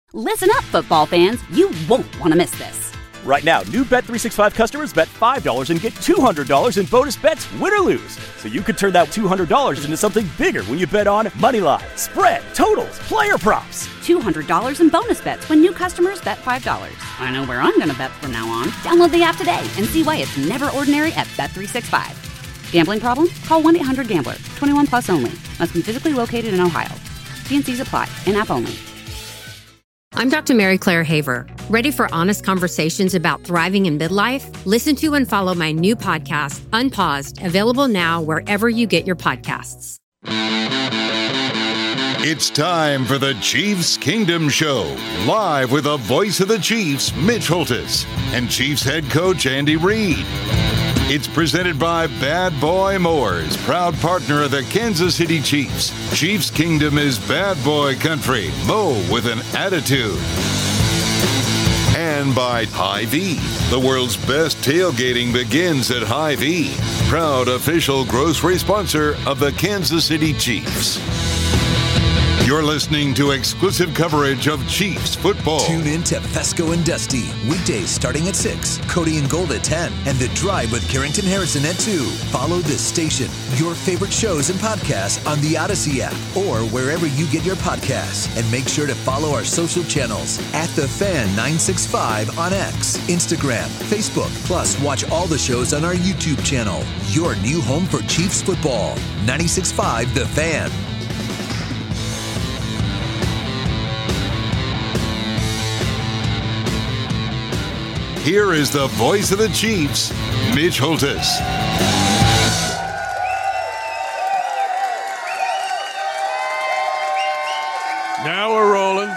Listen up, football fans. You won't want to miss this. Right now, new Bet365 customers bet $5 and get $200 in bonus bets, win or lose. So you could turn that $200 into something bigger when you bet on moneyline, spread, totals, player props. $200 in bonus bets when new customers bet $5. I know where I'm going to bet from now on. Download the app today and see why it's never ordinary at Bet365. Gambling problem? Call 1-800-GAMBLER. 21 plus only. Must be physically located in Ohio. T&Cs apply. In-app only. I'm Dr. Mary Claire Haver. Ready for honest conversations about thriving in midlife? Listen to and follow my new podcast, Unpaused, available now wherever you get your podcasts. It's time for the Chiefs Kingdom Show, live with the voice of the Chiefs, Mitch Holthus, and Chiefs head coach Andy Reid. It's presented by Bad Boy Mowers, proud partner of the Kansas City Chiefs. Chiefs Kingdom is bad boy country. Mow with an attitude. And by Hy-Vee. The world's best tailgating begins at Hy-Vee. Proud official grocery sponsor of the Kansas City Chiefs. You're listening to exclusive coverage of Chiefs football. Tune in to Fesco and Dusty, weekdays starting at 6, Cody and Gold at 10, and The Drive with Carrington Harrison at 2. Follow this station, your favorite shows and podcasts on the Odyssey app or wherever you get your podcasts. And make sure to follow our social channels at The Fan 965 on X, Instagram, Facebook. Plus, watch all the shows on our YouTube channel. Your new home for Chiefs football. 965 The Fan. Here is the voice of the Chiefs, Mitch Holthus. Now we're rolling.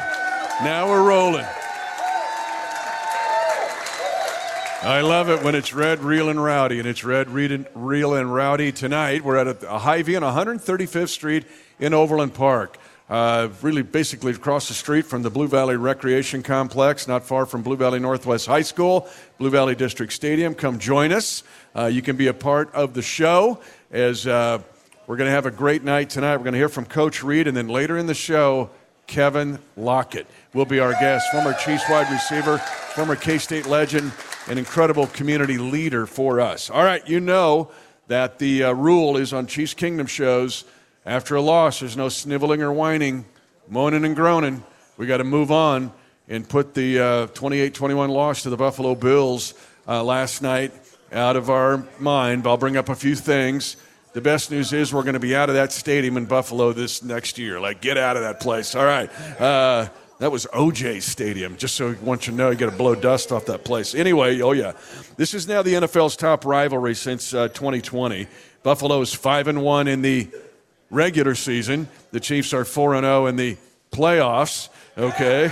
I love it when it's red, real, and rowdy, and it's red, real, and rowdy tonight. We're at a Hy-Vee on 135th Street in Overland Park. Really basically across the street from the Blue Valley Recreation Complex, not far from Blue Valley Northwest High School, Blue Valley District Stadium. Come join us. You can be a part of the show as we're going to have a great night tonight. We're going to hear from Coach Reid, and then later in the show, Kevin Lockett will be our guest, former Chiefs wide receiver, former K-State legend, an incredible community leader for us. All right, you know that the rule is on Chiefs Kingdom shows, after a loss, there's no sniveling or whining, moaning and groaning. We got to move on and put the 28-21 loss to the Buffalo Bills last night out of our mind. I'll bring up a few things. The best news is we're going to be out of that stadium in Buffalo this next year. Like, get out of that place. All right. That was OJ Stadium. Just so you want you to know, you got to blow dust off that place. Anyway, oh yeah. This is now the NFL's top rivalry since 2020. Buffalo is 5-1 in the regular season. The Chiefs are 4-0 in the playoffs. Okay.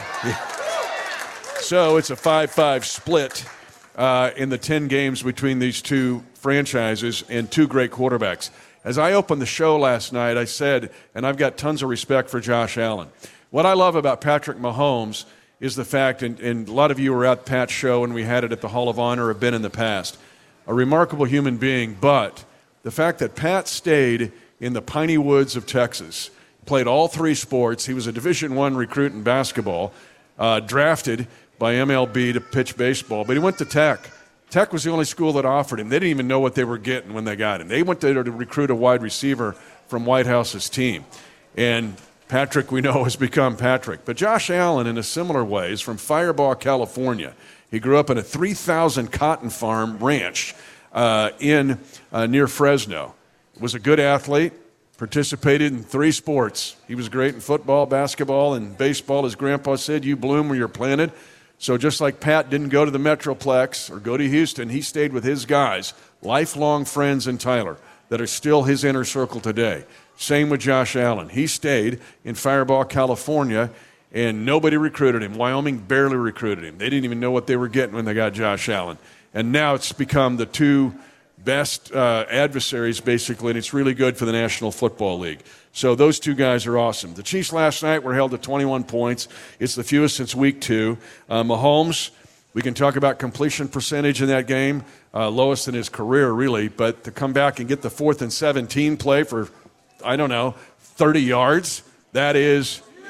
So it's a 5-5 split in the 10 games between these two franchises and two great quarterbacks. As I opened the show last night, I said, and I've got tons of respect for Josh Allen. What I love about Patrick Mahomes is the fact, and a lot of you were at Pat's show and we had it at the Hall of Honor, have been in the past, a remarkable human being, but the fact that Pat stayed in the piney woods of Texas, played all three sports. He was a Division I recruit in basketball, drafted by MLB to pitch baseball, but he went to Tech. Tech was the only school that offered him. They didn't even know what they were getting when they got him. They went there to recruit a wide receiver from White House's team. And Patrick, we know, has become Patrick. But Josh Allen, in a similar way, is from Firebaugh, California. He grew up in a 3,000 cotton farm ranch near Fresno. Was a good athlete, participated in three sports. He was great in football, basketball, and baseball. His grandpa said, you bloom where you're planted. So just like Pat didn't go to the Metroplex or go to Houston, he stayed with his guys, lifelong friends in Tyler, that are still his inner circle today. Same with Josh Allen. He stayed in Firebaugh, California, and nobody recruited him. Wyoming barely recruited him. They didn't even know what they were getting when they got Josh Allen. And now it's become the two best adversaries, basically, and it's really good for the National Football League. So those two guys are awesome. The Chiefs last night were held to 21 points. It's the fewest since week 2. Mahomes, we can talk about completion percentage in that game, lowest in his career, really, but to come back and get the 4th and 17 play for, 30 yards, that is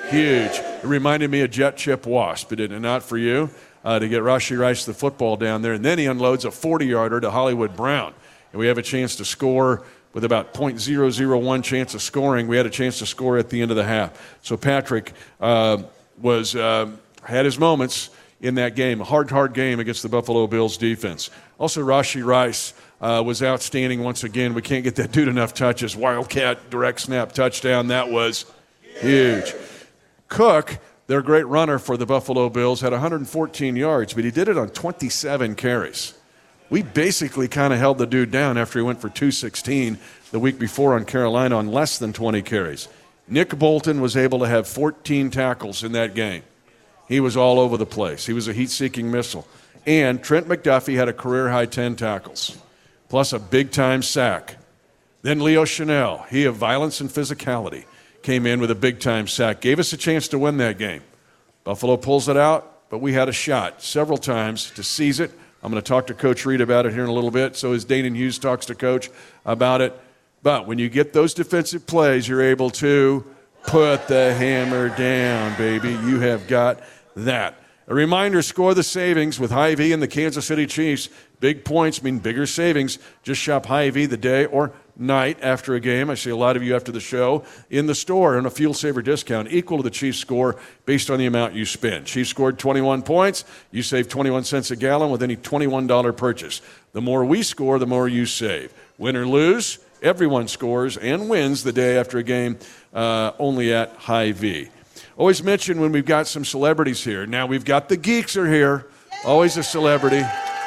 Huge. It reminded me of Jet Chip Wasp, did it not for you? To get Rashee Rice the football down there. And then he unloads a 40-yarder to Hollywood Brown. And we have a chance to score with about .001 chance of scoring. We had a chance to score at the end of the half. So Patrick had his moments in that game. A hard game against the Buffalo Bills defense. Also, Rashee Rice was outstanding once again. We can't get that dude enough touches. Wildcat direct snap touchdown. That was huge. Cook, their great runner for the Buffalo Bills, had 114 yards, but he did it on 27 carries. We basically kind of held the dude down after he went for 216 the week before on Carolina on less than 20 carries. Nick Bolton was able to have 14 tackles in that game. He was all over the place. He was a heat-seeking missile. And Trent McDuffie had a career-high 10 tackles, plus a big-time sack. Then Leo Chanel, he of violence and physicality, came in with a big-time sack, gave us a chance to win that game. Buffalo pulls it out, but we had a shot several times to seize it. I'm going to talk to Coach Reed about it here in a little bit, so as Danon Hughes talks to Coach about it. But when you get those defensive plays, you're able to put the hammer down, baby. You have got that. A reminder, score the savings with Hy-Vee and the Kansas City Chiefs. Big points mean bigger savings. Just shop Hy-Vee the day or night after a game. I see a lot of you after the show in the store and a fuel saver discount equal to the Chiefs score based on the amount you spend. Chiefs scored 21 points. You save 21 cents a gallon with any $21 purchase. The more we score, the more you save. Win or lose, everyone scores and wins the day after a game only at Hy-Vee. Always mention when we've got some celebrities here. Now we've got the geeks are here. Always a celebrity.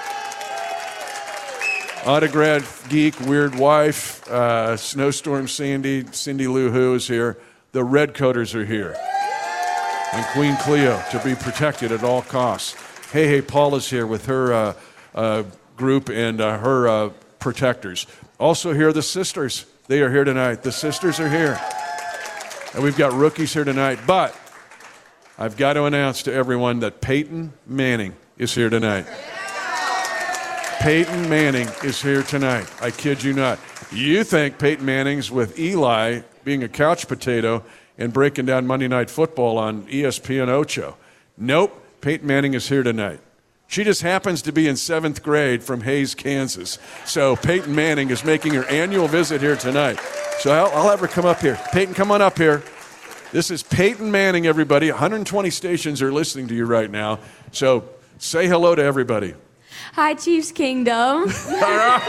Autograph geek, weird wife, Snowstorm Sandy, Cindy Lou Who is here. The Redcoaters are here. And Queen Cleo to be protected at all costs. Hey, Paul is here with her group and her protectors. Also here, the sisters. They are here tonight. The sisters are here. And we've got rookies here tonight. But I've got to announce to everyone that Peyton Manning is here tonight. Peyton Manning is here tonight. I kid you not. You think Peyton Manning's with Eli being a couch potato and breaking down Monday Night Football on ESPN Ocho. Nope, Peyton Manning is here tonight. She just happens to be in 7th grade from Hays, Kansas. So Peyton Manning is making her annual visit here tonight. So I'll have her come up here. Peyton, come on up here. This is Peyton Manning, everybody. 120 stations are listening to you right now. So say hello to everybody. Hi, Chiefs Kingdom. All right.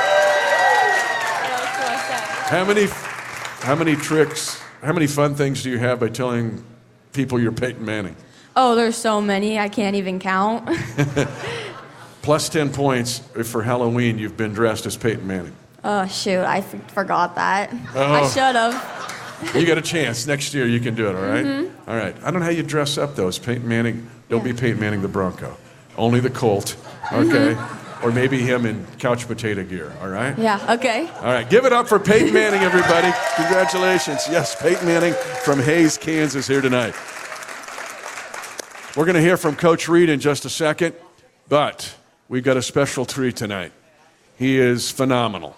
How many tricks, how many fun things do you have by telling people you're Peyton Manning? Oh, there's so many. I can't even count. Plus 10 points if for Halloween you've been dressed as Peyton Manning. Oh, shoot. I forgot that. Oh. I should have. You got a chance. Next year you can do it, all right? Mm-hmm. All right. I don't know how you dress up, though, as Peyton Manning. Don't be Peyton Manning the Bronco. Only the Colt, okay? Or maybe him in couch potato gear, all right? Yeah, okay. All right. Give it up for Peyton Manning, everybody. Congratulations. Yes, Peyton Manning from Hays, Kansas here tonight. We're going to hear from Coach Reed in just a second, but we've got a special treat tonight. He is phenomenal.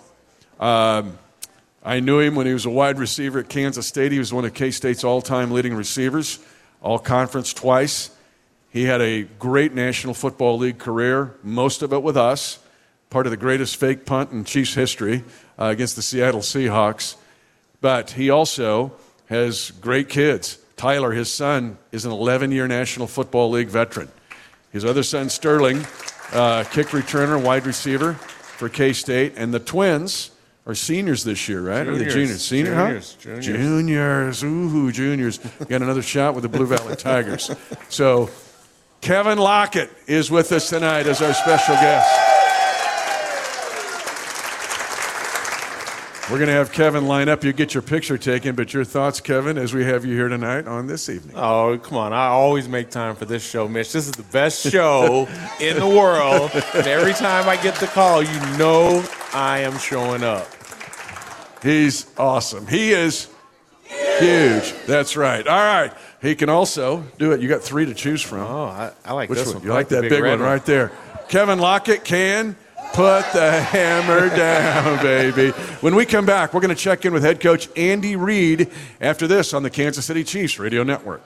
I knew him when he was a wide receiver at Kansas State. He was one of K-State's all-time leading receivers, all-conference twice. He had a great National Football League career, most of it with us, part of the greatest fake punt in Chiefs history against the Seattle Seahawks. But he also has great kids. Tyler, his son, is an 11-year National Football League veteran. His other son, Sterling, kick returner, wide receiver for K-State. And the twins are seniors this year, right? Juniors. Or the juniors? Senior, Juniors. Ooh, juniors. Got another shot with the Blue Valley Tigers. So Kevin Lockett is with us tonight as our special guest. We're going to have Kevin line up. You get your picture taken, but your thoughts, Kevin, as we have you here tonight on this evening. Oh, come on. I always make time for this show, Mitch. This is the best show in the world. And every time I get the call, you know I am showing up. He's awesome. He is huge. That's right. All right. He can also do it. You got 3 to choose from. Oh, I like Which this one? one. You like that big one right there. Kevin Lockett can Put the hammer down, baby. When we come back, we're going to check in with head coach Andy Reid after this on the Kansas City Chiefs Radio Network.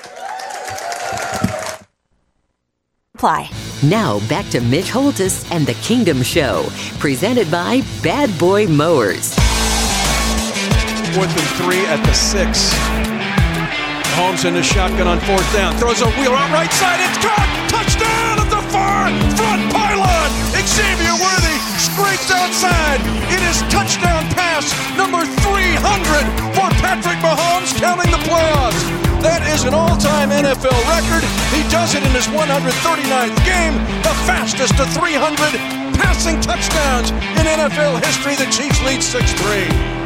Apply. Now back to Mitch Holthus and the Kingdom Show, presented by Bad Boy Mowers. 4th and 3 at the 6. Mahomes in the shotgun on 4th down. Throws a wheel out right side. It's caught. Touchdown at the far front pylon. Xavier Worthy scrapes outside. It is touchdown pass number 300 for Patrick Mahomes, counting the playoffs. That is an all-time NFL record. He does it in his 139th game, the fastest to 300 passing touchdowns in NFL history. The Chiefs lead 6-3.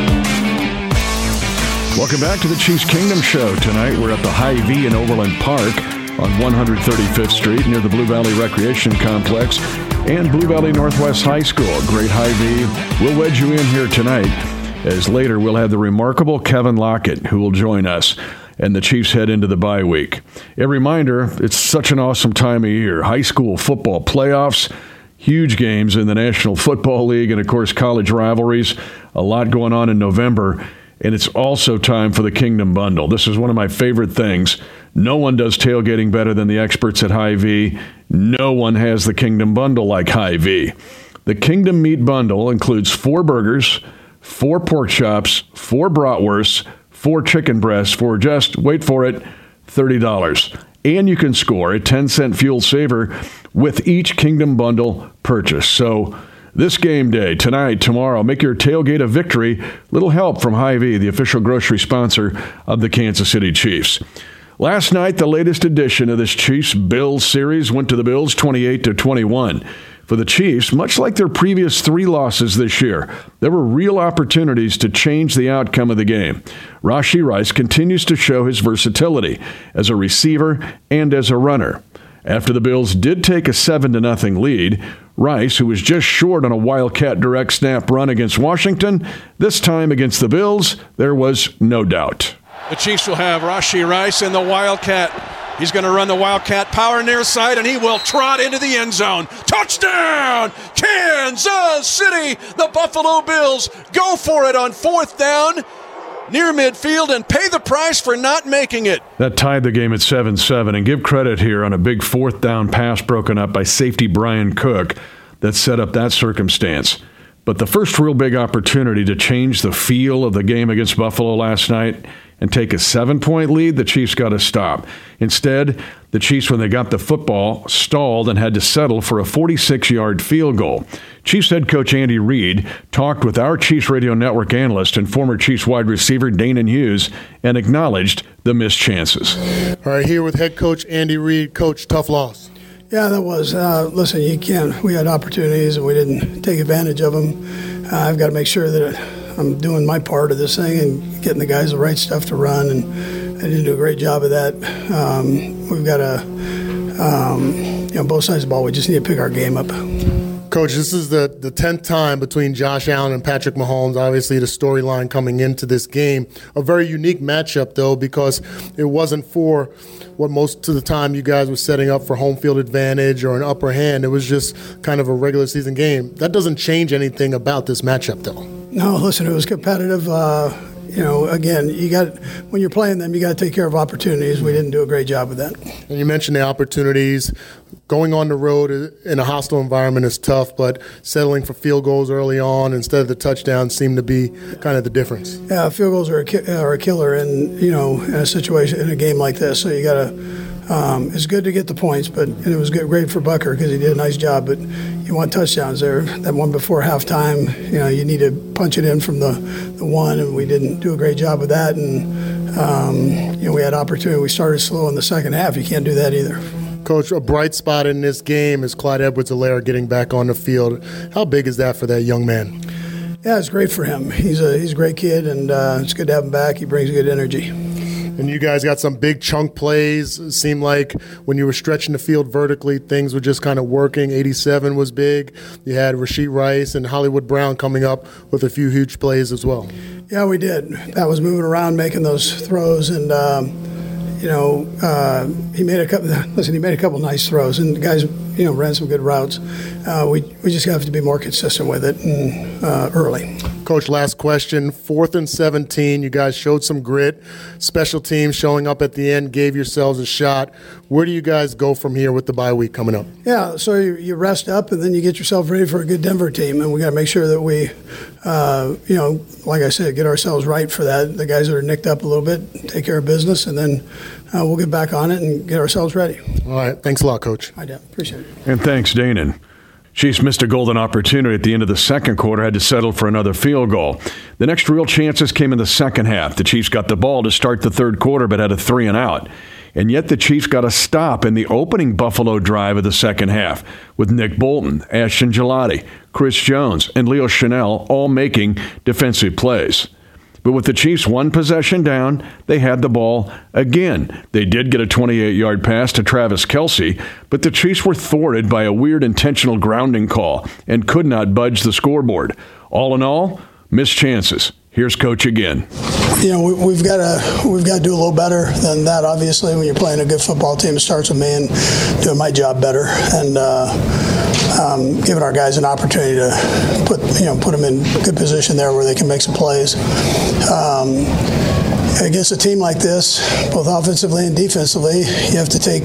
Welcome back to the Chiefs Kingdom Show. Tonight we're at the Hy-Vee in Overland Park on 135th Street near the Blue Valley Recreation Complex and Blue Valley Northwest High School. Great Hy-Vee. We'll wedge you in here tonight, as later we'll have the remarkable Kevin Lockett who will join us, and the Chiefs head into the bye week. A reminder, it's such an awesome time of year. High school football playoffs, huge games in the National Football League, and of course college rivalries. A lot going on in November. And it's also time for the Kingdom Bundle. This is one of my favorite things. No one does tailgating better than the experts at Hy-Vee. No one has the Kingdom Bundle like Hy-Vee. The Kingdom Meat Bundle includes 4 burgers, 4 pork chops, 4 bratwursts, 4 chicken breasts for just, wait for it, $30. And you can score a 10-cent fuel saver with each Kingdom Bundle purchase. So this game day, tonight, tomorrow, make your tailgate a victory. Little help from Hy-Vee, the official grocery sponsor of the Kansas City Chiefs. Last night, the latest edition of this Chiefs-Bills series went to the Bills 28-21. For the Chiefs, much like their previous 3 losses this year, there were real opportunities to change the outcome of the game. Rashee Rice continues to show his versatility as a receiver and as a runner. After the Bills did take a 7-0 lead, Rice, who was just short on a Wildcat direct snap run against Washington, this time against the Bills, there was no doubt. The Chiefs will have Rashee Rice in the Wildcat. He's going to run the Wildcat power near side, and he will trot into the end zone. Touchdown, Kansas City! The Buffalo Bills go for it on 4th down near midfield and pay the price for not making it. That tied the game at 7-7, and give credit here on a big 4th down pass broken up by safety Brian Cook that set up that circumstance. But the first real big opportunity to change the feel of the game against Buffalo last night and take a 7-point lead, the Chiefs got to stop. Instead, the Chiefs, when they got the football, stalled and had to settle for a 46-yard field goal. Chiefs head coach Andy Reid talked with our Chiefs Radio Network analyst and former Chiefs wide receiver Danon Hughes and acknowledged the missed chances. All right, here with head coach Andy Reid. Coach, tough loss. Yeah, that was. Listen, you can't. We had opportunities and we didn't take advantage of them. I've got to make sure that I'm doing my part of this thing and getting the guys the right stuff to run, and I didn't do a great job of that. We've got to, both sides of the ball, we just need to pick our game up. Coach, this is the 10th time between Josh Allen and Patrick Mahomes. Obviously, the storyline coming into this game. A very unique matchup, though, because it wasn't for what most of the time you guys were setting up for home field advantage or an upper hand. It was just kind of a regular season game. That doesn't change anything about this matchup, though. No, listen, it was competitive. Again, when you're playing them, you got to take care of opportunities. We didn't do a great job of that. And you mentioned the opportunities. Going on the road in a hostile environment is tough, but settling for field goals early on instead of the touchdowns seemed to be kind of the difference. Yeah, field goals are a killer in a situation, in a game like this. So you got to. It's good to get the points, but it was great for Bucker because he did a nice job. But you want touchdowns there. That one before halftime, you need to punch it in from the one, and we didn't do a great job of that. And we had opportunity. We started slow in the second half. You can't do that either. Coach, a bright spot in this game is Clyde Edwards-Helaire getting back on the field. How big is that for that young man? Yeah, it's great for him. He's a great kid, and it's good to have him back. He brings good energy. And you guys got some big chunk plays. It seemed like when you were stretching the field vertically, things were just kind of working. 87 was big. You had Rashee Rice and Hollywood Brown coming up with a few huge plays as well. Yeah, we did. That was moving around, making those throws, and he made a couple nice throws, and the guys, ran some good routes. We just have to be more consistent with it and early. Coach, last question. 4th and 17. You guys showed some grit. Special teams showing up at the end, gave yourselves a shot. Where do you guys go from here with the bye week coming up? Yeah, so you rest up, and then you get yourself ready for a good Denver team, and we got to make sure that we, like I said, get ourselves right for that. The guys that are nicked up a little bit, take care of business, and then we'll get back on it and get ourselves ready. All right. Thanks a lot, Coach. I do. Appreciate it. And thanks, Danon. Chiefs missed a golden opportunity at the end of the second quarter, had to settle for another field goal. The next real chances came in the second half. The Chiefs got the ball to start the third quarter, but had a 3-and-out. And yet the Chiefs got a stop in the opening Buffalo drive of the second half, with Nick Bolton, Ashton Gelati, Chris Jones, and Leo Chenal all making defensive plays. But with the Chiefs one possession down, they had the ball again. They did get a 28-yard pass to Travis Kelce, but the Chiefs were thwarted by a weird intentional grounding call and could not budge the scoreboard. All in all, missed chances. Here's Coach again. We've got to do a little better than that. Obviously, when you're playing a good football team, it starts with me and doing my job better and giving our guys an opportunity to put them in good position there where they can make some plays. Against a team like this, both offensively and defensively, you have to take.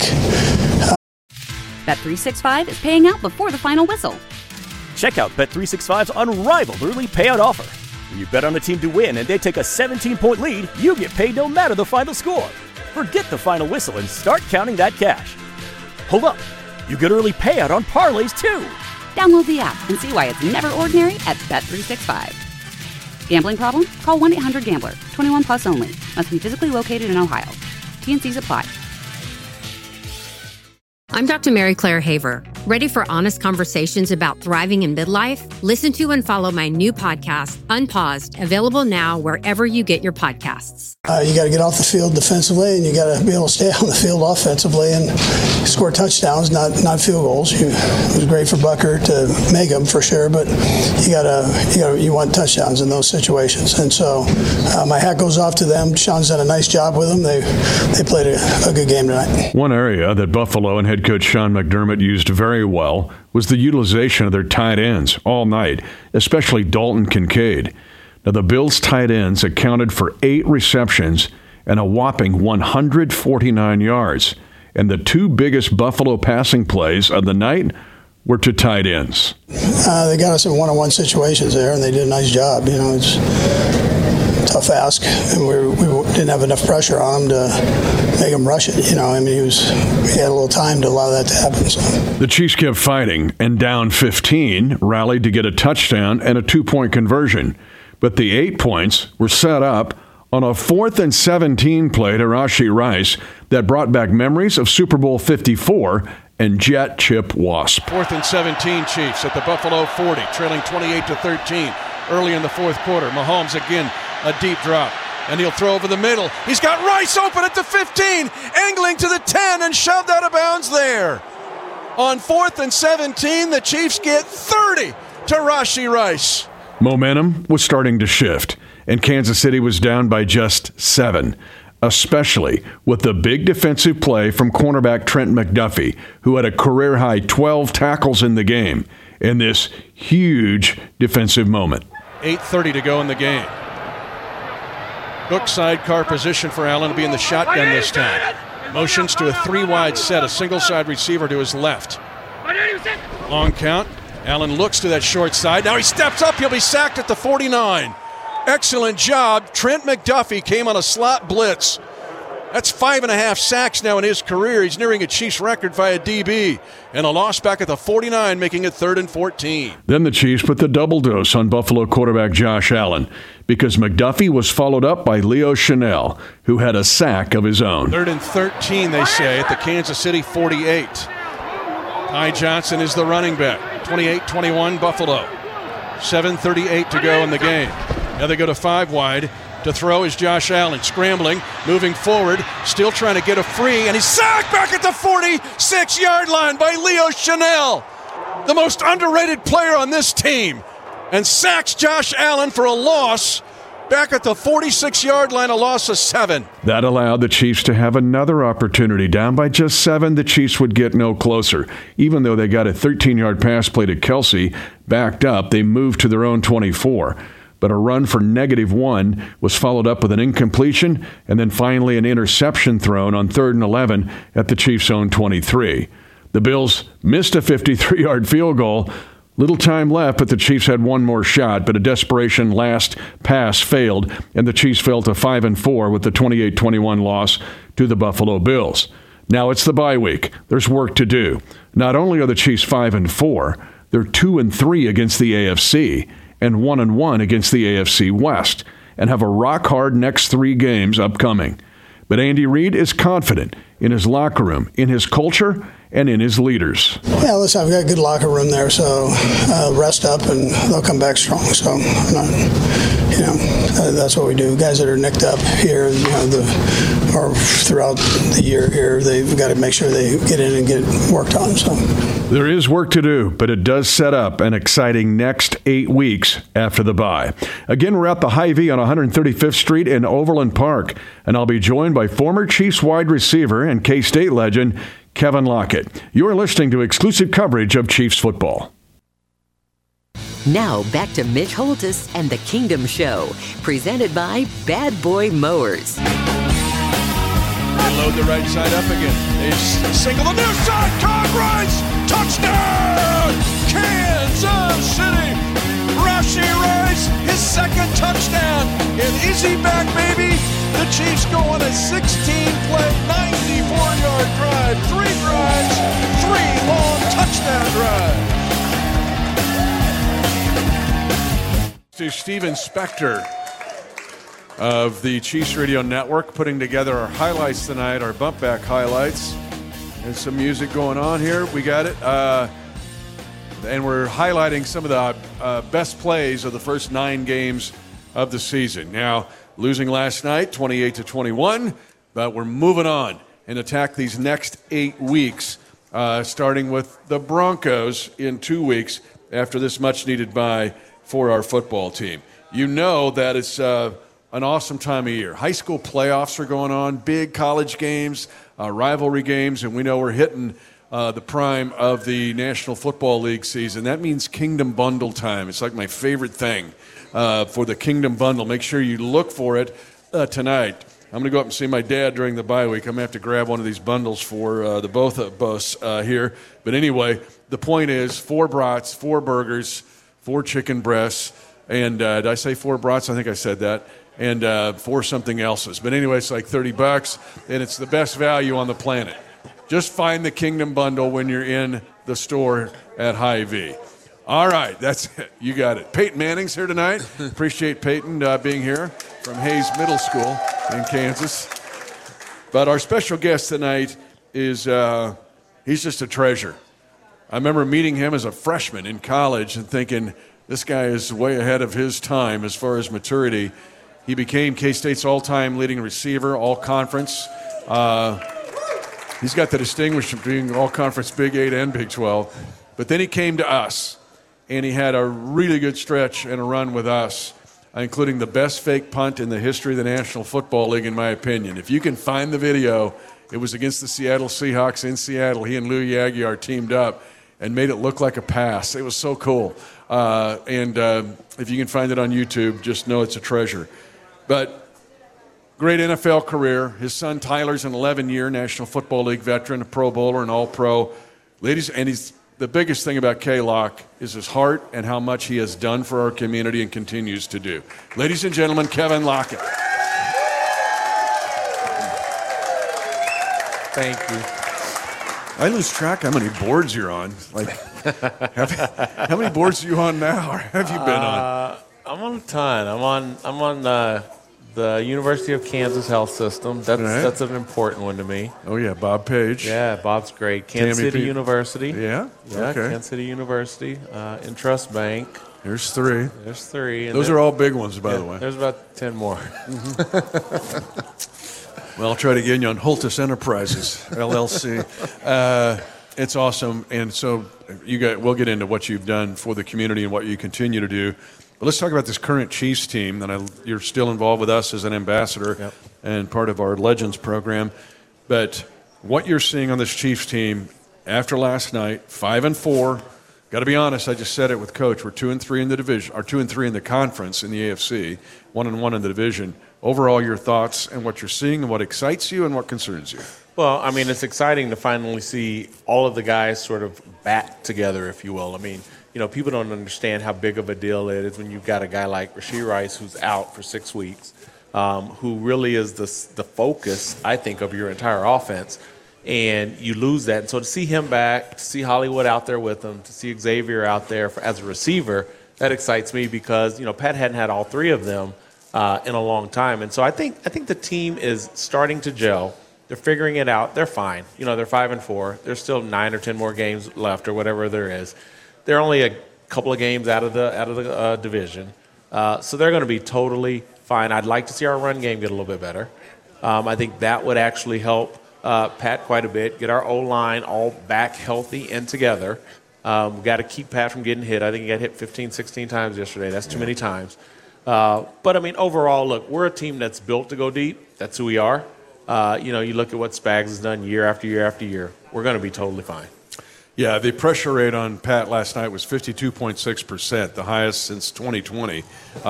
Bet365 is paying out before the final whistle. Check out Bet365's unrivaled early payout offer. When you bet on a team to win and they take a 17-point lead, you get paid no matter the final score. Forget the final whistle and start counting that cash. Hold up. You get early payout on parlays, too. Download the app and see why it's never ordinary at Bet365. Gambling problem? Call 1-800-GAMBLER. 21 plus only. Must be physically located in Ohio. T&Cs apply. I'm Dr. Mary Claire Haver. Ready for honest conversations about thriving in midlife? Listen to and follow my new podcast, Unpaused, available now wherever you get your podcasts. You got to get off the field defensively, and you got to be able to stay on the field offensively and score touchdowns, not field goals. It was great for Butker to make them for sure, but you want touchdowns in those situations. And so my hat goes off to them. Sean's done a nice job with them. They played a good game tonight. One area that Buffalo and head coach Sean McDermott used very well was the utilization of their tight ends all night, especially Dalton Kincaid. Now, the Bills' tight ends accounted for 8 receptions and a whopping 149 yards. And the 2 biggest Buffalo passing plays of the night were to tight ends. They got us in one-on-one situations there, and they did a nice job. It's a tough ask, and we didn't have enough pressure on him to make him rush it. He had a little time to allow that to happen. So. The Chiefs kept fighting, and down 15, rallied to get a touchdown and a 2-point conversion. But the 8 points were set up on a 4th and 17 play to Rashee Rice that brought back memories of Super Bowl 54 and Jet Chip Wasp. 4th and 17 Chiefs at the Buffalo 40, trailing 28-13 early in the fourth quarter. Mahomes again, a deep drop, and he'll throw over the middle. He's got Rice open at the 15, angling to the 10 and shoved out of bounds there. On 4th and 17, the Chiefs get 30 to Rashee Rice. Momentum was starting to shift, and Kansas City was down by just 7, especially with the big defensive play from cornerback Trent McDuffie, who had a career-high 12 tackles in the game, in this huge defensive moment. 8:30 to go in the game. Hook sidecar position for Allen to be in the shotgun this time. Motions to a 3-wide set, a single-side receiver to his left. Long count. Allen looks to that short side. Now he steps up. He'll be sacked at the 49. Excellent job. Trent McDuffie came on a slot blitz. That's 5.5 sacks now in his career. He's nearing a Chiefs record via DB. And a loss back at the 49, making it 3rd and 14. Then the Chiefs put the double dose on Buffalo quarterback Josh Allen because McDuffie was followed up by Leo Chenal, who had a sack of his own. 3rd and 13, they say, at the Kansas City 48. Ty Johnson is the running back. 28-21 Buffalo. 7:38 to go in the game. Now they go to 5 wide. To throw is Josh Allen, scrambling, moving forward, still trying to get a free, and he's sacked back at the 46-yard line by Leo Chenal, the most underrated player on this team, and sacks Josh Allen for a loss back at the 46-yard line, a loss of 7. That allowed the Chiefs to have another opportunity. Down by just 7, the Chiefs would get no closer. Even though they got a 13-yard pass play to Kelsey, backed up, they moved to their own 24. But a run for -1 was followed up with an incompletion and then finally an interception thrown on 3rd and 11 at the Chiefs' own 23. The Bills missed a 53-yard field goal. Little time left, but the Chiefs had one more shot, but a desperation last pass failed, and the Chiefs fell to 5-4 with the 28-21 loss to the Buffalo Bills. Now it's the bye week. There's work to do. Not only are the Chiefs 5-4, they're 2-3 against the AFC and 1-1 against the AFC West, and have a rock-hard next 3 games upcoming. But Andy Reid is confident in his locker room, in his culture, and in his leaders. Yeah, listen, I've got a good locker room there, so rest up and they'll come back strong. So, that's what we do. Guys that are nicked up here, or throughout the year here, they've got to make sure they get in and get worked on. So there is work to do, but it does set up an exciting next 8 weeks after the bye. Again, we're at the Hy-Vee on 135th Street in Overland Park, and I'll be joined by former Chiefs wide receiver and K-State legend Kevin Lockett. You're listening to exclusive coverage of Chiefs football. Now back to Mitch Holthus and the Kingdom Show, presented by Bad Boy Mowers. They load the right side up again. They single the near side. Todd Rice, touchdown! Kansas City. Rashee Rice, his second touchdown. And is he back, baby? The Chiefs go on a 16-play, 94-yard drive. 3 drives, 3 long touchdown drives. To Steven Spector of the Chiefs Radio Network, putting together our highlights tonight, our bump back highlights. And some music going on here. We got it. And we're highlighting some of the best plays of the first 9 games of the season. Now, losing last night, 28-21, but we're moving on and attack these next 8 weeks, starting with the Broncos in 2 weeks after this much-needed bye for our football team. You know that it's an awesome time of year. High school playoffs are going on, big college games, rivalry games, and we know we're hitting the prime of the National Football League season. That means Kingdom Bundle time. It's like my favorite thing for the Kingdom Bundle. Make sure you look for it tonight. I'm going to go up and see my dad during the bye week. I'm going to have to grab one of these bundles for the both of us here. But anyway, the point is 4 brats, 4 burgers, 4 chicken breasts, and did I say 4 brats? I think I said that. And 4 something else's. But anyway, it's like $30, and it's the best value on the planet. Just find the Kingdom Bundle when you're in the store at Hy-Vee. All right, that's it. You got it. Peyton Manning's here tonight. Appreciate Peyton being here from Hayes Middle School in Kansas. But our special guest tonight is he's just a treasure. I remember meeting him as a freshman in college and thinking, this guy is way ahead of his time as far as maturity. He became K-State's all-time leading receiver, all-conference. He's got the distinction of being all-conference Big 8 and Big 12. But then he came to us, and he had a really good stretch and a run with us, including the best fake punt in the history of the National Football League, in my opinion. If you can find the video, it was against the Seattle Seahawks in Seattle. He and Lou Yaguar teamed up and made it look like a pass. It was so cool. And if you can find it on YouTube, just know it's a treasure. But great NFL career. His son Tyler's an 11-year National Football League veteran, a Pro Bowler, and All-Pro. Ladies, and the biggest thing about K-Lock is his heart and how much he has done for our community and continues to do. Ladies and gentlemen, Kevin Lockett. Thank you. I lose track how many boards you're on. Like, how many boards are you on now, or have you been on? I'm on a ton. I'm on the University of Kansas Health System. That's an important one to me. Oh yeah, Bob Page. Yeah, Bob's great. Kansas City University. Yeah. Okay. Kansas City University. Trust Bank. There's 3. There's 3. And those are all big ones, by the way. There's about 10 more. Well, I'll try to get you on Holthus Enterprises, LLC. It's awesome. And so we'll get into what you've done for the community and what you continue to do. But let's talk about this current Chiefs team. You're still involved with us as an ambassador and part of our Legends program. But what you're seeing on this Chiefs team after last night, 5-4. Got to be honest, I just said it with Coach. We're 2-3 in the division, or 2-3 in the conference in the AFC, 1-1 in the division. Overall, your thoughts and what you're seeing and what excites you and what concerns you? Well, I mean, it's exciting to finally see all of the guys sort of back together, if you will. I mean, people don't understand how big of a deal it is when you've got a guy like Rashee Rice who's out for 6 weeks, who really is the focus, I think, of your entire offense. And you lose that. And so to see him back, to see Hollywood out there with him, to see Xavier out there as a receiver, that excites me because, Pat hadn't had all three of them in a long time. And so I think the team is starting to gel. They're figuring it out. They're fine. They're 5-4. There's still 9 or 10 more games left or whatever there is. They're only a couple of games out of the division. So they're going to be totally fine. I'd like to see our run game get a little bit better. I think that would actually help Pat quite a bit, get our O-line all back healthy and together. We've got to keep Pat from getting hit. I think he got hit 15, 16 times yesterday. That's too many times. But, I mean, overall, look, we're a team that's built to go deep. That's who we are. You look at what Spags has done year after year after year. We're going to be totally fine. Yeah, the pressure rate on Pat last night was 52.6%, the highest since 2020.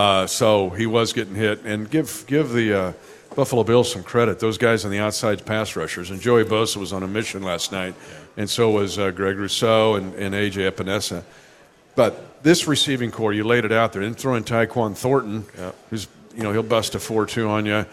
So he was getting hit. And give the Buffalo Bills some credit. Those guys on the outside pass rushers. And Joey Bosa was on a mission last night, and so was Greg Rousseau and A.J. Epinesa. But this receiving core, you laid it out there. Then throw in Tyquan Thornton, who's, he'll bust a 4-2 on you.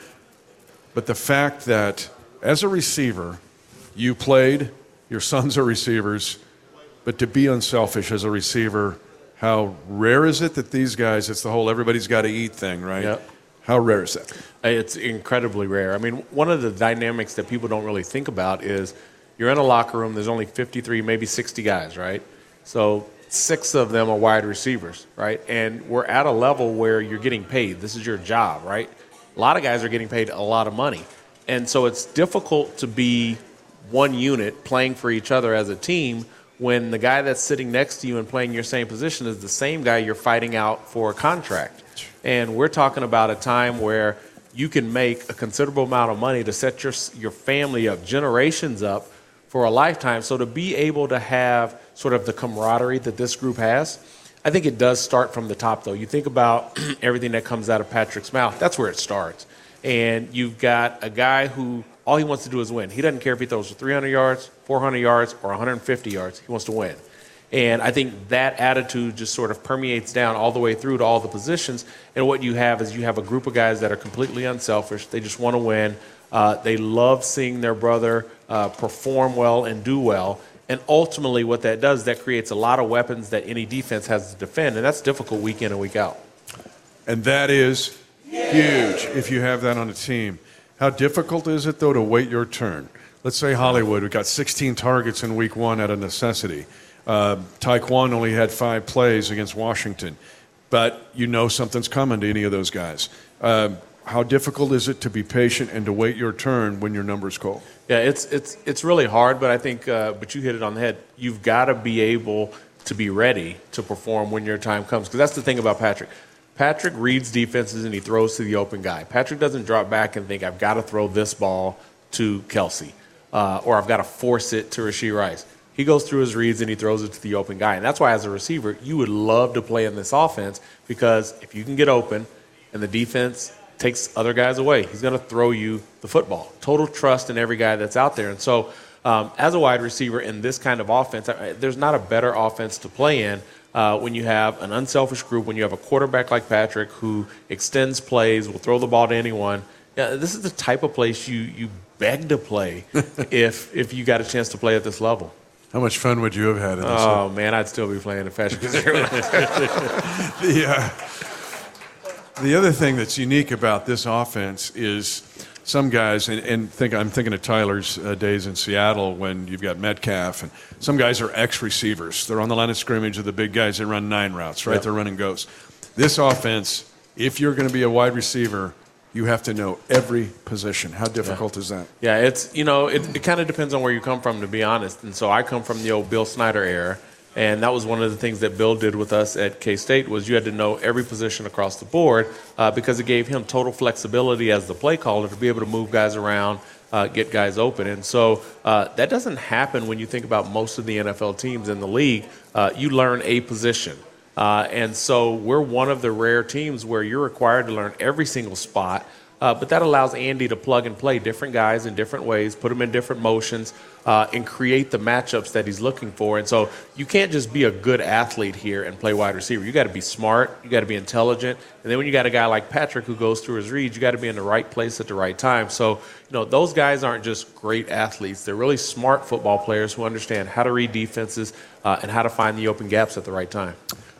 But the fact that as a receiver, you played, your sons are receivers, but to be unselfish as a receiver, how rare is it that these guys, it's the whole everybody's got to eat thing, right? Yep. How rare is that? It's incredibly rare. I mean, one of the dynamics that people don't really think about is you're in a locker room, there's only 53, maybe 60 guys, right? So 6 of them are wide receivers, right? And we're at a level where you're getting paid. This is your job, right? A lot of guys are getting paid a lot of money. And so it's difficult to be one unit playing for each other as a team when the guy that's sitting next to you and playing your same position is the same guy you're fighting out for a contract. And we're talking about a time where you can make a considerable amount of money to set your family up, generations up for a lifetime. So to be able to have sort of the camaraderie that this group has, I think it does start from the top, though. You think about everything that comes out of Patrick's mouth. That's where it starts. And you've got a guy who all he wants to do is win. He doesn't care if he throws for 300 yards, 400 yards, or 150 yards. He wants to win. And I think that attitude just sort of permeates down all the way through to all the positions. And what you have is you have a group of guys that are completely unselfish. They just want to win. They love seeing their brother perform well and do well. And ultimately what that does, that creates a lot of weapons that any defense has to defend. And that's difficult week in and week out. And that is huge if you have that on a team. How difficult is it, though, to wait your turn? Let's say Hollywood, we got 16 targets in week 1 out of necessity. Tyquan only had 5 plays against Washington. But something's coming to any of those guys. How difficult is it to be patient and to wait your turn when your number's called? Yeah, it's really hard, but I think but you hit it on the head. You've got to be able to be ready to perform when your time comes. Because that's the thing about Patrick. Patrick reads defenses and he throws to the open guy. Patrick doesn't drop back and think, I've got to throw this ball to Kelsey or I've got to force it to Rashee Rice. He goes through his reads and he throws it to the open guy. And that's why as a receiver, you would love to play in this offense because if you can get open and the defense takes other guys away, he's going to throw you the football. Total trust in every guy that's out there. And so as a wide receiver in this kind of offense, there's not a better offense to play in when you have an unselfish group, when you have a quarterback like Patrick who extends plays, will throw the ball to anyone. Yeah, this is the type of place you beg to play if you got a chance to play at this level. How much fun would you have had in this? Oh, man, I'd still be playing in fashion. The other thing that's unique about this offense is some guys, and I'm thinking of Tyler's days in Seattle when you've got Metcalf, and some guys are ex-receivers. They're on the line of scrimmage of the big guys. They run 9 routes, right? Yep. They're running goes. This offense, if you're going to be a wide receiver, you have to know every position. How difficult is that? Yeah, it's it kind of depends on where you come from, to be honest. And so I come from the old Bill Snyder era, And that was one of the things that Bill did with us at K-State was you had to know every position across the board because it gave him total flexibility as the play caller to be able to move guys around, get guys open. And so that doesn't happen when you think about most of the NFL teams in the league. You learn a position. And so we're one of the rare teams where you're required to learn every single spot. But that allows Andy to plug and play different guys in different ways, put them in different motions, and create the matchups that he's looking for. And so you can't just be a good athlete here and play wide receiver. You got to be smart. You got to be intelligent. And then when you got a guy like Patrick who goes through his reads, you got to be in the right place at the right time. So, those guys aren't just great athletes. They're really smart football players who understand how to read defenses and how to find the open gaps at the right time.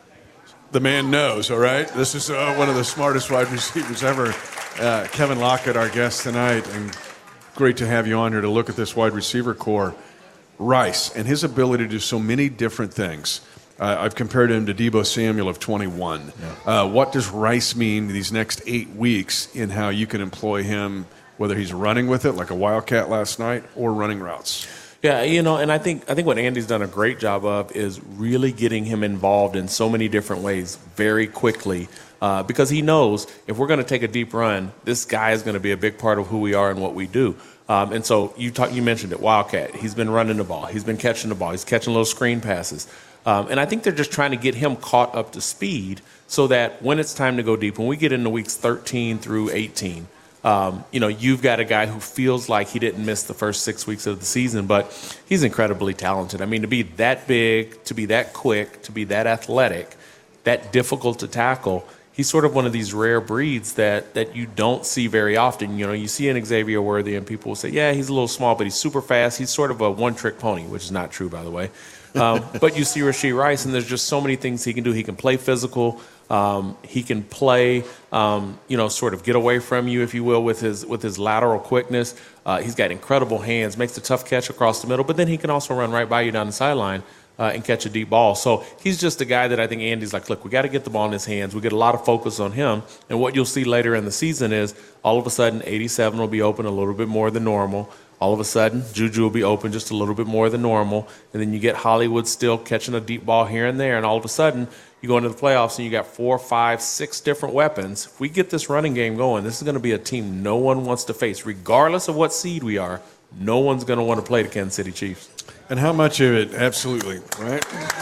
The man knows, all right? This is one of the smartest wide receivers ever. Kevin Lockett, our guest tonight, and great to have you on here to look at this wide receiver core. Rice and his ability to do so many different things. I've compared him to Deebo Samuel of 21. Yeah. What does Rice mean these next 8 weeks in how you can employ him, whether he's running with it like a Wildcat last night or running routes? Yeah, and I think what Andy's done a great job of is really getting him involved in so many different ways very quickly. Because he knows if we're going to take a deep run, this guy is going to be a big part of who we are and what we do. And so you mentioned it, Wildcat. He's been running the ball. He's been catching the ball. He's catching little screen passes. And I think they're just trying to get him caught up to speed so that when it's time to go deep, when we get into weeks 13 through 18, you've got a guy who feels like he didn't miss the first 6 weeks of the season, but he's incredibly talented. I mean, to be that big, to be that quick, to be that athletic, that difficult to tackle, he's sort of one of these rare breeds that you don't see very often. You see an Xavier Worthy and people will say, yeah, he's a little small, but he's super fast. He's sort of a one-trick pony, which is not true, by the way. But you see Rashee Rice, and there's just so many things he can do. He can play physical. He can play, sort of get away from you, if you will, with his lateral quickness. He's got incredible hands, makes a tough catch across the middle, but then he can also run right by you down the sideline and catch a deep ball. So he's just a guy that I think Andy's like, look, we got to get the ball in his hands. We get a lot of focus on him. And what you'll see later in the season is all of a sudden 87 will be open a little bit more than normal. All of a sudden, Juju will be open just a little bit more than normal. And then you get Hollywood still catching a deep ball here and there. And all of a sudden, you go into the playoffs and you got 4, 5, 6 different weapons. If we get this running game going, this is going to be a team no one wants to face. Regardless of what seed we are, no one's going to want to play the Kansas City Chiefs. And how much of it, absolutely, right?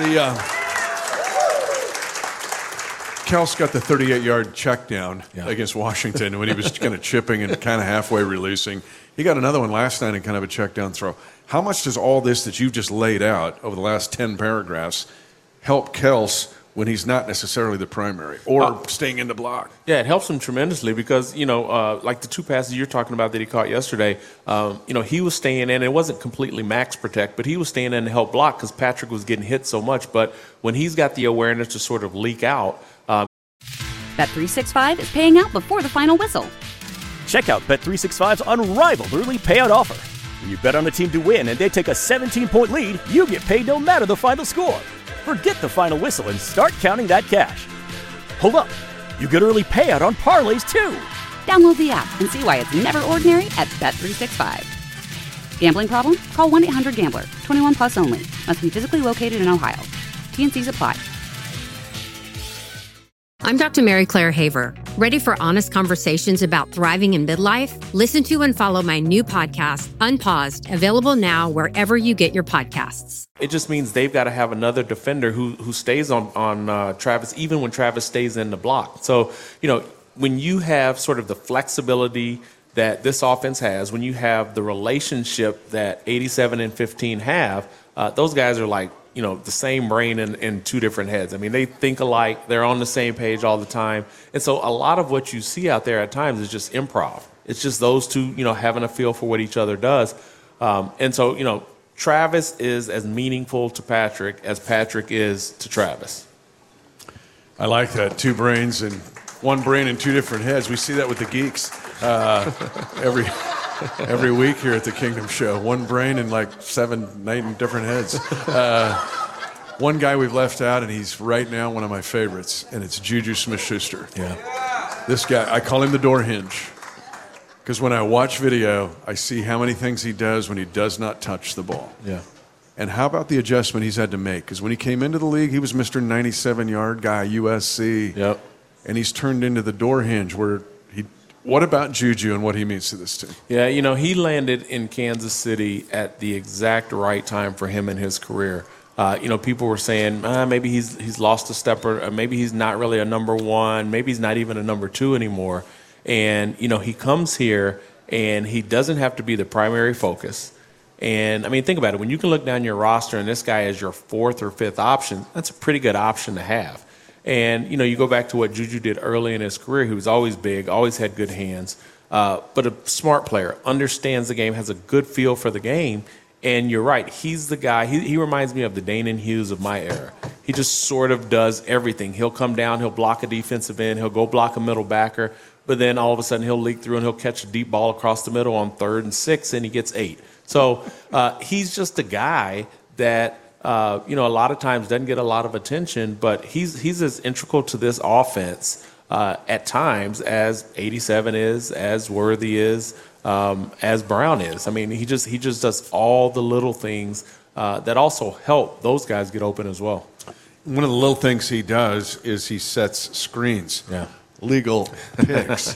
Kels got the 38-yard check down against Washington when he was kind of chipping and kind of halfway releasing. He got another one last night and kind of a check down throw. How much does all this that you've just laid out over the last 10 paragraphs help Kels when he's not necessarily the primary or staying in the block? Yeah, it helps him tremendously because, like the 2 passes you're talking about that he caught yesterday, he was staying in. It wasn't completely max protect, but he was staying in to help block because Patrick was getting hit so much. But when he's got the awareness to sort of leak out. Bet365 is paying out before the final whistle. Check out Bet365's unrivaled early payout offer. When you bet on a team to win and they take a 17-point lead, you get paid no matter the final score. Forget the final whistle and start counting that cash. Hold up. You get early payout on parlays, too. Download the app and see why it's never ordinary at Bet365. Gambling problem? Call 1-800-GAMBLER. 21 plus only. Must be physically located in Ohio. T&Cs apply. I'm Dr. Mary Claire Haver. Ready for honest conversations about thriving in midlife? Listen to and follow my new podcast, Unpaused, available now wherever you get your podcasts. It just means they've got to have another defender who stays on Travis, even when Travis stays in the block. So, when you have sort of the flexibility that this offense has, when you have the relationship that 87 and 15 have, those guys are like, the same brain in 2 different heads. I mean, they think alike. They're on the same page all the time. And so a lot of what you see out there at times is just improv. It's just those two, having a feel for what each other does. And so, Travis is as meaningful to Patrick as Patrick is to Travis. I like that. 2 brains and 1 brain in 2 different heads. We see that with the geeks every week here at the Kingdom Show. 1 brain and like 7, 8 different heads. One guy we've left out, and he's right now one of my favorites, and it's Juju Smith-Schuster. Yeah. This guy, I call him the door hinge, because when I watch video, I see how many things he does when he does not touch the ball. Yeah. And how about the adjustment he's had to make? Because when he came into the league, he was Mr. 97-yard guy, USC. Yep. And he's turned into the door hinge where what about Juju and what he means to this team? Yeah, he landed in Kansas City at the exact right time for him in his career. People were saying maybe he's lost a step, or maybe he's not really a number one, maybe he's not even a number two anymore. And, he comes here and he doesn't have to be the primary focus. And, think about it. When you can look down your roster and this guy is your fourth or fifth option, that's a pretty good option to have. And, you go back to what Juju did early in his career. He was always big, always had good hands, but a smart player, understands the game, has a good feel for the game. And you're right. He's the guy. He reminds me of the Danon Hughes of my era. He just sort of does everything. He'll come down. He'll block a defensive end. He'll go block a middle backer. But then all of a sudden he'll leak through and he'll catch a deep ball across the middle on 3rd and 6, and he gets 8. So he's just a guy that, a lot of times doesn't get a lot of attention, but he's as integral to this offense at times as 87 is, as Worthy is, as Brown is. He just does all the little things that also help those guys get open as well. One of the little things he does is he sets screens. Yeah. Legal picks.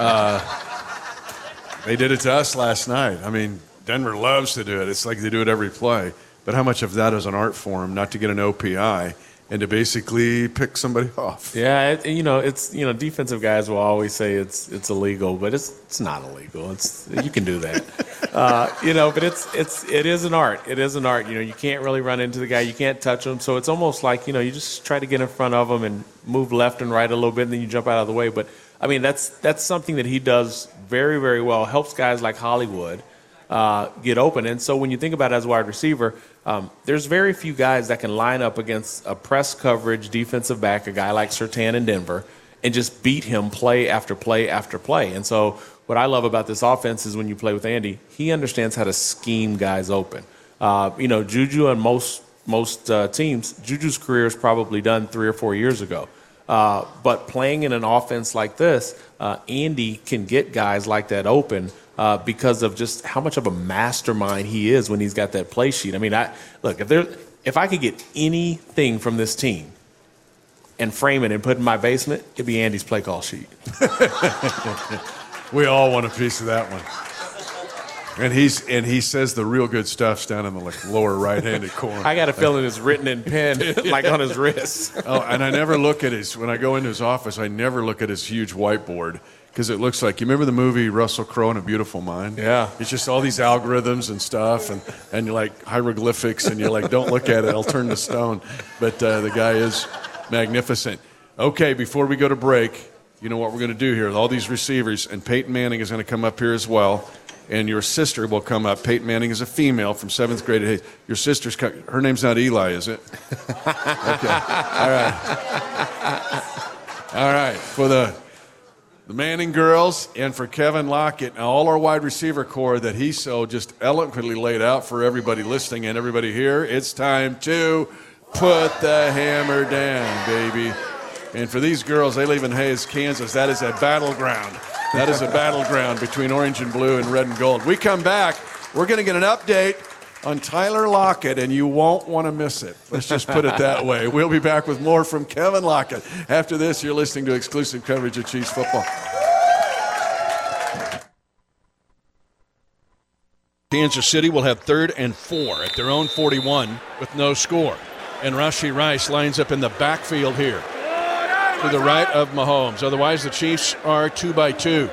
They did it to us last night. Denver loves to do it. It's like they do it every play. But how much of that is an art form, not to get an OPI and to basically pick somebody off? Yeah, defensive guys will always say it's illegal, but it's not illegal. You can do that. But it is an art. It is an art. You can't really run into the guy. You can't touch him. So it's almost like, you just try to get in front of him and move left and right a little bit, and then you jump out of the way. But that's something that he does very, very well. Helps guys like Hollywood get open. And so when you think about it as a wide receiver, there's very few guys that can line up against a press coverage defensive back, a guy like Surtain in Denver, and just beat him play after play after play. And so what I love about this offense is when you play with Andy, he understands how to scheme guys open. Juju and most teams, Juju's career is probably done 3 or 4 years ago. But playing in an offense like this, Andy can get guys like that open because of just how much of a mastermind he is when he's got that play sheet. If I could get anything from this team and frame it and put it in my basement, it'd be Andy's play call sheet. We all want a piece of that one. And he says the real good stuff's down in the lower right-handed corner. I got a feeling it's written in pen, like on his wrist. Oh, and I never look at when I go into his office, I never look at his huge whiteboard because it looks like, you remember the movie Russell Crowe and A Beautiful Mind? Yeah. It's just all these algorithms and stuff and you're like hieroglyphics and you're like, don't look at it, I'll turn to stone. But the guy is magnificent. Okay, before we go to break, you know what we're going to do here with all these receivers, and Peyton Manning is going to come up here as well. And your sister will come up. Peyton Manning is a female from 7th grade at Hayes. Your sister's, her name's not Eli, is it? Okay. All right. For the Manning girls and for Kevin Lockett and all our wide receiver core that he so just eloquently laid out for everybody listening and everybody here, it's time to put the hammer down, baby. And for these girls, they live in Hayes, Kansas. That is a battleground. That is a battleground between orange and blue and red and gold. We come back, we're going to get an update on Tyler Lockett, and you won't want to miss it. Let's just put it that way. We'll be back with more from Kevin Lockett. After this, you're listening to exclusive coverage of Chiefs football. Kansas City will have 3rd and 4 at their own 41 with no score. And Rashee Rice lines up in the backfield here to the right of Mahomes. Otherwise, the Chiefs are 2-by-2.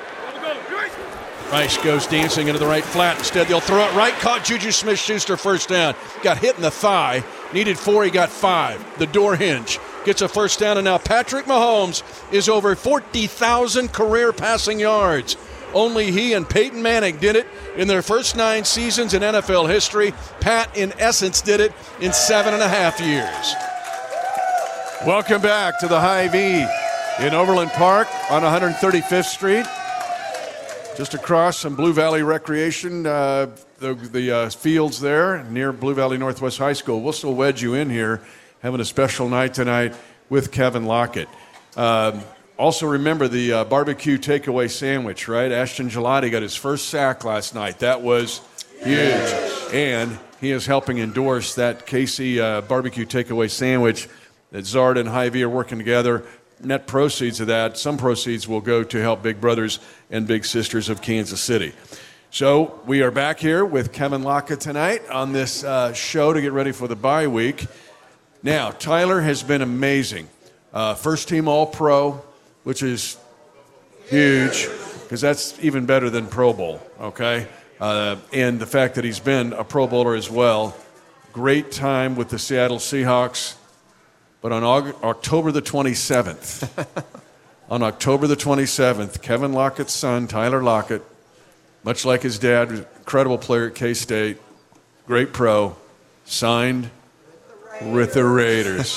Rice goes dancing into the right flat. Instead, they'll throw it right. Caught Juju Smith-Schuster first down. Got hit in the thigh. Needed 4. He got 5. The door hinge gets a first down. And now Patrick Mahomes is over 40,000 career passing yards. Only he and Peyton Manning did it in their first 9 seasons in NFL history. Pat, in essence, did it in 7.5 years. Welcome back to the Hy-Vee in Overland Park on 135th Street. Just across from Blue Valley Recreation, the fields there near Blue Valley Northwest High School. We'll still wedge you in here, having a special night tonight with Kevin Lockett. Also remember the barbecue takeaway sandwich, right? Ashton Gelati got his first sack last night. That was huge. And he is helping endorse that Casey barbecue takeaway sandwich that Zard and Hy-Vee are working together. Net proceeds of that, some proceeds will go to help Big Brothers and Big Sisters of Kansas City. So we are back here with Kevin Lockett tonight on this show to get ready for the bye week. Now, Tyler has been amazing. First team All-Pro, which is huge, because that's even better than Pro Bowl, okay? And the fact that he's been a Pro Bowler as well. Great time with the Seattle Seahawks. But on October the 27th, Kevin Lockett's son, Tyler Lockett, much like his dad, incredible player at K-State, great pro, signed with the Raiders.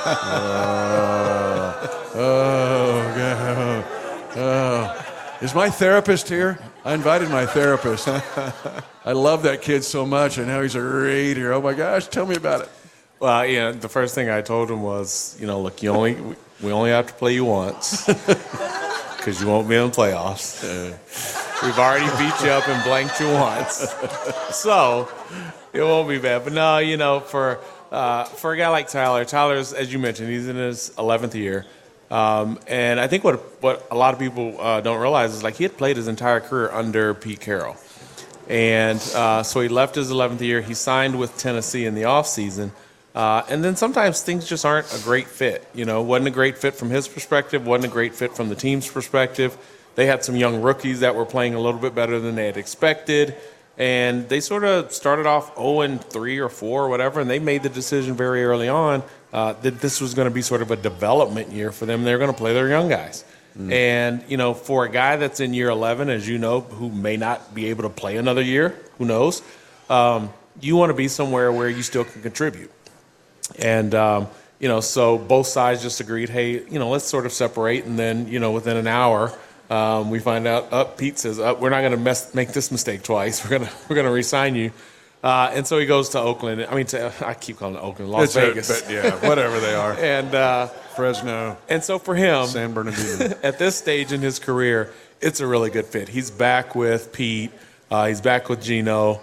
Is my therapist here? I invited my therapist. I love that kid so much, and now he's a Raider. Oh, my gosh, tell me about it. Well, the first thing I told him was, look, we only have to play you once because you won't be in the playoffs. We've already beat you up and blanked you once, so it won't be bad. But no, for a guy like Tyler's, as you mentioned, he's in his 11th year. And I think what a lot of people don't realize is he had played his entire career under Pete Carroll. And so he left his 11th year. He signed with Tennessee in the offseason. And then sometimes things just aren't a great fit. Wasn't a great fit from his perspective, wasn't a great fit from the team's perspective. They had some young rookies that were playing a little bit better than they had expected. And they sort of started off 0-3 or 4 or whatever, and they made the decision very early on that this was going to be sort of a development year for them. They're going to play their young guys. And, for a guy that's in year 11, as you know, who may not be able to play another year, who knows, you want to be somewhere where you still can contribute. And, so both sides just agreed, hey, let's sort of separate. And then, within an hour, we find out, Pete says, we're not going to make this mistake twice. We're going to re-sign you. And so he goes to Oakland. I keep calling it Oakland, Las Vegas. But yeah, whatever they are. And Fresno. And so for him, San Bernardino. At this stage in his career, it's a really good fit. He's back with Pete. He's back with Gino.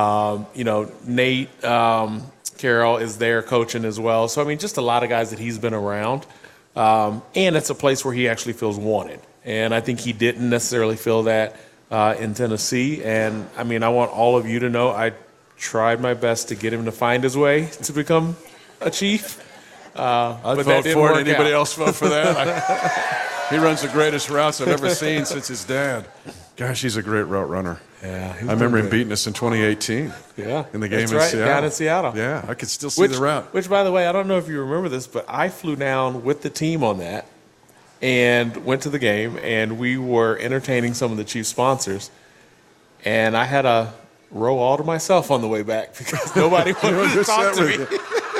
Nate Carroll is there coaching as well. So, just a lot of guys that he's been around. And it's a place where he actually feels wanted. And I think he didn't necessarily feel that in Tennessee. And, I want all of you to know I tried my best to get him to find his way to become a Chief. I'd vote for it. Anybody else vote for that? He runs the greatest routes I've ever seen since his dad. Gosh, he's a great route runner. Yeah, I remember him beating us in 2018. Yeah, in the game in Seattle. Down in Seattle. Yeah, I could still see the route. Which, by the way, I don't know if you remember this, but I flew down with the team on that and went to the game, and we were entertaining some of the Chief sponsors, and I had a row all to myself on the way back because nobody wanted to talk to me.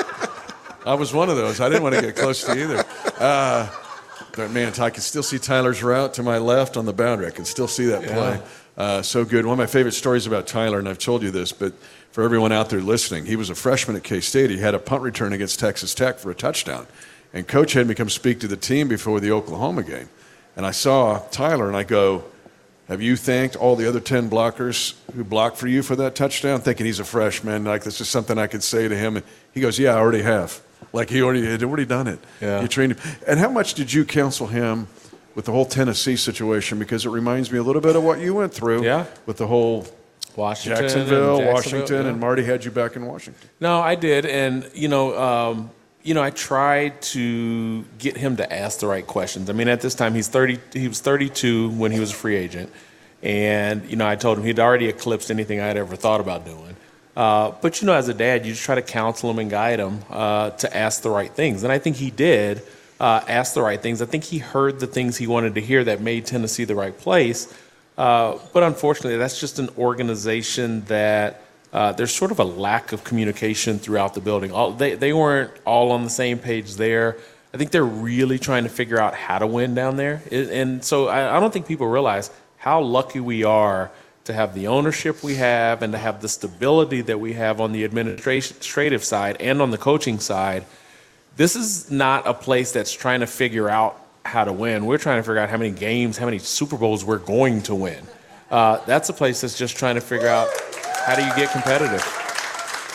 I was one of those. I didn't want to get close to either. But, man, I can still see Tyler's route to my left on the boundary. I can still see that play. So good. One of my favorite stories about Tyler, and I've told you this, but for everyone out there listening, he was a freshman at K-State. He had a punt return against Texas Tech for a touchdown. And Coach had me come speak to the team before the Oklahoma game. And I saw Tyler, and I go, have you thanked all the other 10 blockers who blocked for you for that touchdown? Thinking he's a freshman, this is something I could say to him. And he goes, yeah, I already have. He had already done it. Yeah. You trained him. And how much did you counsel him with the whole Tennessee situation? Because it reminds me a little bit of what you went through with the whole Jacksonville, Washington, and Marty had you back in Washington. No, I did. And, I tried to get him to ask the right questions. At this time, he was 32 when he was a free agent. And, I told him he'd already eclipsed anything I had ever thought about doing. But, as a dad, you just try to counsel him and guide him to ask the right things. And I think he did ask the right things. I think he heard the things he wanted to hear that made Tennessee the right place. But unfortunately, that's just an organization that there's sort of a lack of communication throughout the building. They weren't all on the same page there. I think they're really trying to figure out how to win down there. And so I don't think people realize how lucky we are to have the ownership we have and to have the stability that we have on the administrative side and on the coaching side. This is not a place that's trying to figure out how to win. We're trying to figure out how many games, how many Super Bowls we're going to win. That's a place that's just trying to figure out how do you get competitive.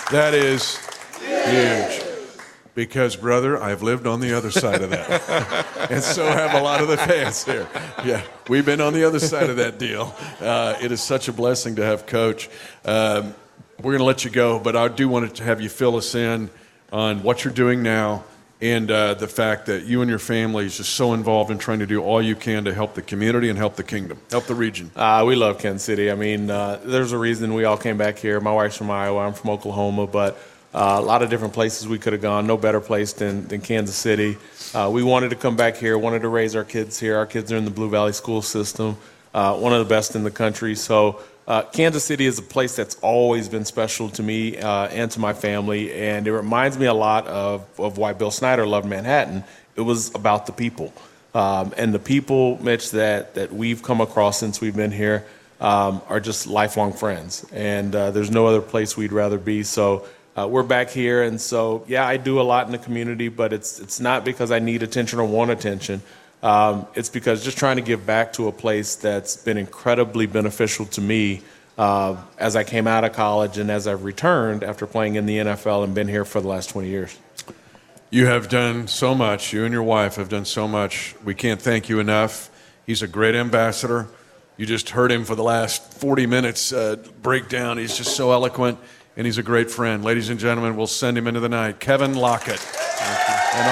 That is huge. Because, brother, I've lived on the other side of that. And so have a lot of the fans here. Yeah, we've been on the other side of that deal. It is such a blessing to have Coach. We're going to let you go, but I do want to have you fill us in on what you're doing now and the fact that you and your family is just so involved in trying to do all you can to help the community and help the kingdom, help the region. We love Kansas City. I mean, there's a reason we all came back here. My wife's from Iowa. I'm from Oklahoma, but a lot of different places we could have gone. No better place than Kansas City. We wanted to come back here, wanted to raise our kids here. Our kids are in the Blue Valley school system, one of the best in the country. So Kansas City is a place that's always been special to me and to my family, and it reminds me a lot of why Bill Snyder loved Manhattan. It was about the people. And the people, Mitch, that we've come across since we've been here are just lifelong friends. And there's no other place we'd rather be. So we're back here, and so, yeah, I do a lot in the community, but it's not because I need attention or want attention. It's because just trying to give back to a place that's been incredibly beneficial to me as I came out of college and as I've returned after playing in the NFL and been here for the last 20 years. You have done so much. You and your wife have done so much. We can't thank you enough. He's a great ambassador. You just heard him for the last 40 minutes breakdown. He's just so eloquent. And he's a great friend. Ladies and gentlemen, we'll send him into the night. Kevin Lockett. An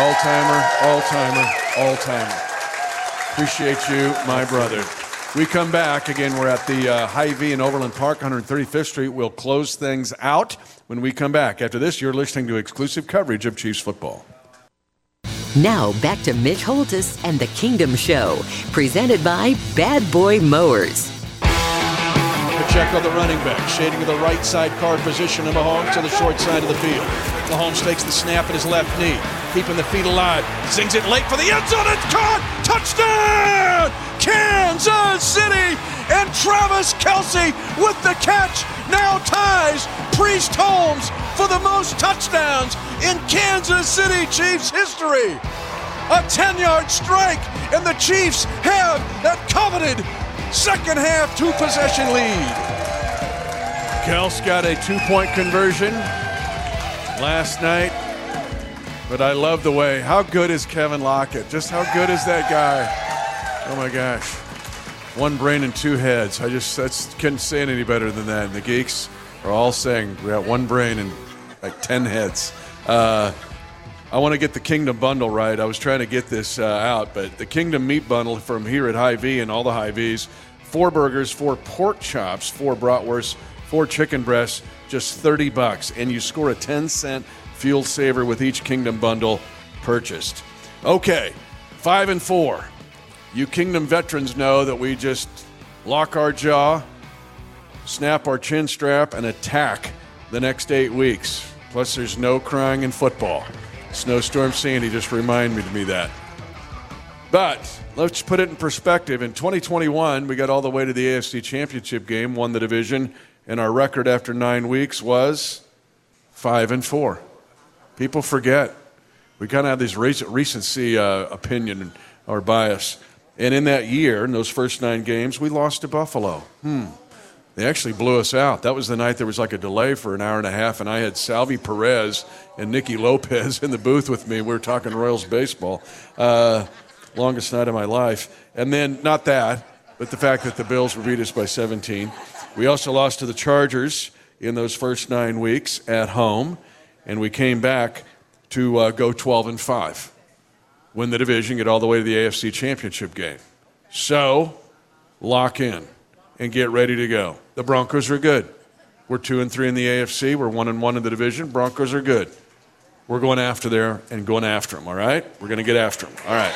all-timer. Appreciate you, my brother. We come back. Again, we're at the Hy-Vee in Overland Park, 135th Street. We'll close things out when we come back. After this, you're listening to exclusive coverage of Chiefs football. Now back to Mitch Holthus and the Kingdom Show, presented by Bad Boy Mowers. Pacheco, the running back, shading to the right side card position, and Mahomes to the short side of the field. Mahomes takes the snap at his left knee, keeping the feet alive. Zings it late for the end zone. It's caught! Touchdown! Kansas City! And Travis Kelce with the catch now ties Priest Holmes for the most touchdowns in Kansas City Chiefs history. A 10-yard strike, and the Chiefs have that coveted second half two-possession lead. Kels got a two-point conversion last night, but I love the way. How good is Kevin Lockett? Just how good is that guy? Oh my gosh. One brain and two heads. I couldn't say it any better than that. And the geeks are all saying we got one brain and like 10 heads. I want to get the Kingdom bundle right. I was trying to get this out, but the Kingdom meat bundle from here at Hy-Vee and all the Hy-Vees, 4 burgers, 4 pork chops, 4 bratwursts, 4 chicken breasts, just $30. And you score a 10-cent fuel saver with each Kingdom bundle purchased. Okay, 5 and 4. You Kingdom veterans know that we just lock our jaw, snap our chin strap, and attack the next 8 weeks. Plus, there's no crying in football. Snowstorm Sandy just reminded me that. But let's put it in perspective. In 2021, we got all the way to the AFC Championship game, won the division, and our record after 9 weeks was 5 and 4. People forget. We kind of have this recency opinion or bias. And in that year, in those first 9 games, we lost to Buffalo. They actually blew us out. That was the night there was like a delay for an hour and a half, and I had Salvi Perez and Nicky Lopez in the booth with me. We were talking Royals baseball. Longest night of my life. And then, not that, but the fact that the Bills beat us by 17. We also lost to the Chargers in those first 9 weeks at home, and we came back to go 12 and 5. Win the division, get all the way to the AFC Championship game. So, lock in and get ready to go. The Broncos are good. We're 2 and 3 in the AFC. We're 1 and 1 in the division. Broncos are good. We're going after there and going after them, all right? We're going to get after them, all right?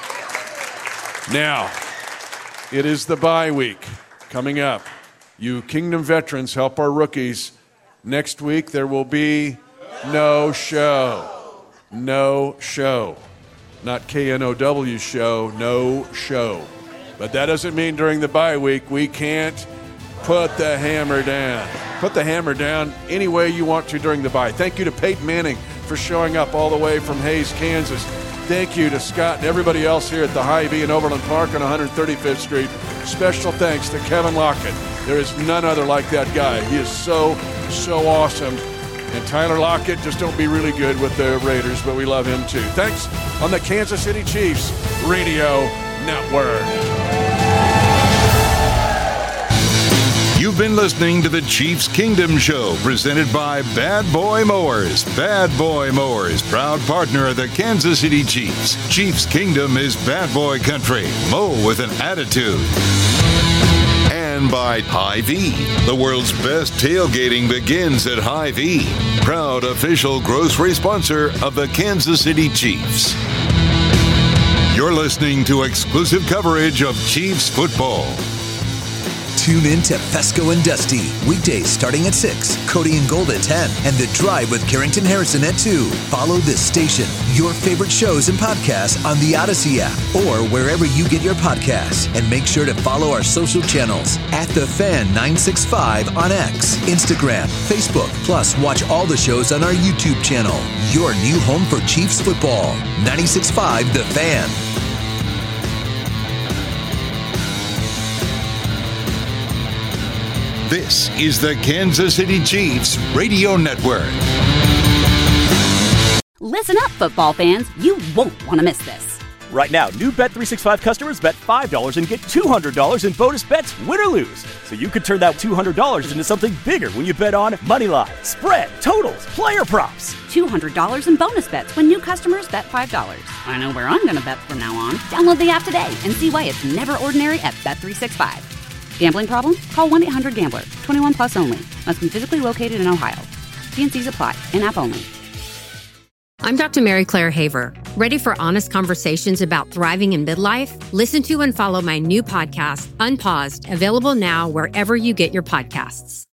Now, it is the bye week coming up. You Kingdom veterans, help our rookies. Next week, there will be no show. No show. Not KNOW show, no show. But that doesn't mean during the bye week we can't put the hammer down. Put the hammer down any way you want to during the bye. Thank you to Peyton Manning for showing up all the way from Hays, Kansas. Thank you to Scott and everybody else here at the Hy-Vee in Overland Park on 135th Street. Special thanks to Kevin Lockett. There is none other like that guy. He is so awesome. And Tyler Lockett, just don't be really good with the Raiders, but we love him too. Thanks on the Kansas City Chiefs Radio Network. You've been listening to the Chiefs Kingdom Show, presented by Bad Boy Mowers. Bad Boy Mowers, proud partner of the Kansas City Chiefs. Chiefs Kingdom is bad boy country. Mow with an attitude. And by Hy-Vee. The world's best tailgating begins at Hy-Vee. Proud official grocery sponsor of the Kansas City Chiefs. You're listening to exclusive coverage of Chiefs football. Tune in to Fesco and Dusty, weekdays starting at 6, Cody and Gold at 10, and The Drive with Carrington Harrison at 2. Follow this station, your favorite shows and podcasts on the Odyssey app or wherever you get your podcasts. And make sure to follow our social channels at The Fan 965 on X, Instagram, Facebook. Plus, watch all the shows on our YouTube channel. Your new home for Chiefs football. 965 The Fan. This is the Kansas City Chiefs Radio Network. Listen up, football fans. You won't want to miss this. Right now, new Bet365 customers bet $5 and get $200 in bonus bets, win or lose. So you could turn that $200 into something bigger when you bet on money line, spread, totals, player props. $200 in bonus bets when new customers bet $5. I know where I'm going to bet from now on. Download the app today and see why it's never ordinary at Bet365. Gambling problem? Call 1-800-GAMBLER. 21 plus only. Must be physically located in Ohio. T&Cs apply. In-app only. I'm Dr. Mary Claire Haver. Ready for honest conversations about thriving in midlife? Listen to and follow my new podcast, Unpaused, available now wherever you get your podcasts.